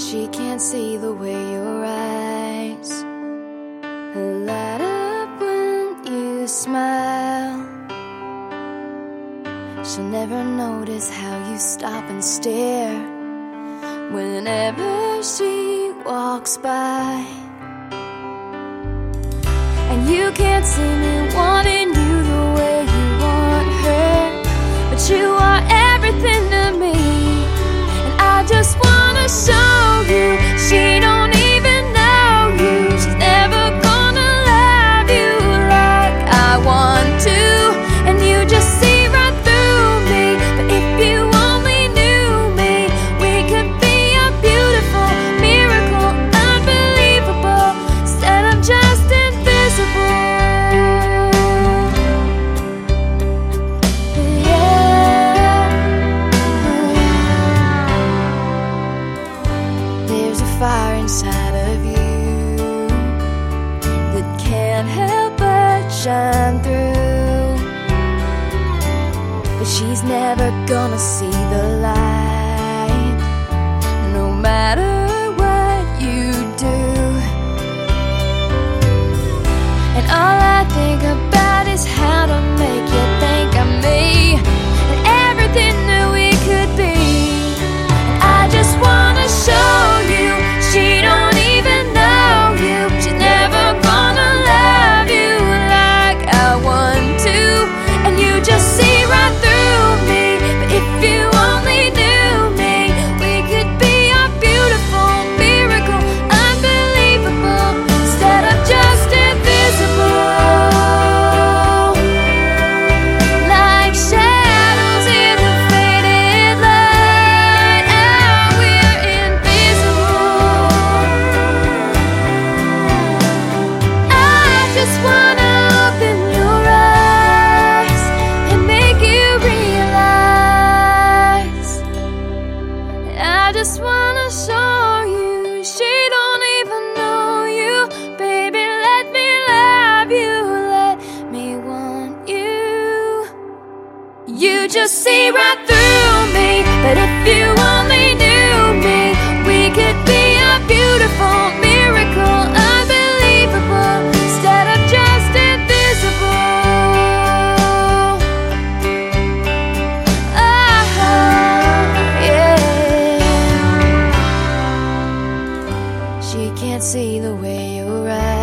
She can't see the way your eyes light up when you smile. She'll never notice how you stop and stare whenever she walks by. And you can't see me wanting you the way you want her, but you are everything to me, and I just wanna show you she don't even know you. She's never gonna love you like I want to, and you just see right through me. But if you only knew me, we could be a beautiful miracle, unbelievable, instead of just invisible. There's a fire inside of you that can't help but shine through, but she's never gonna see the light, no matter what you do. And all I think about is how to make you think of me and everything that we could be. And I just wanna show you she don't even know you. She's never gonna love you like I want to, and you just see right through me. But if you only knew me, we could be a beautiful miracle, unbelievable, instead of just invisible. Like shadows in the faded light, oh, we're invisible. I just wanna open your eyes and make you realize. I just wanna show you she don't even know you. Baby, let me love you, let me want you. You just see right through me, but if you only knew me, we could be a beautiful miracle, unbelievable, instead of just invisible. Oh, yeah. She can't see the way your eyes